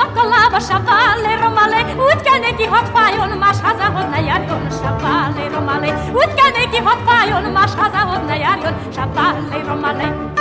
Annak a lába savale romale, úgy kell neki, hadd fájjon, más hazához ne járjon, savale romale. Úgy kell neki, hadd fájjon, más hazához ne járjon, savale romale.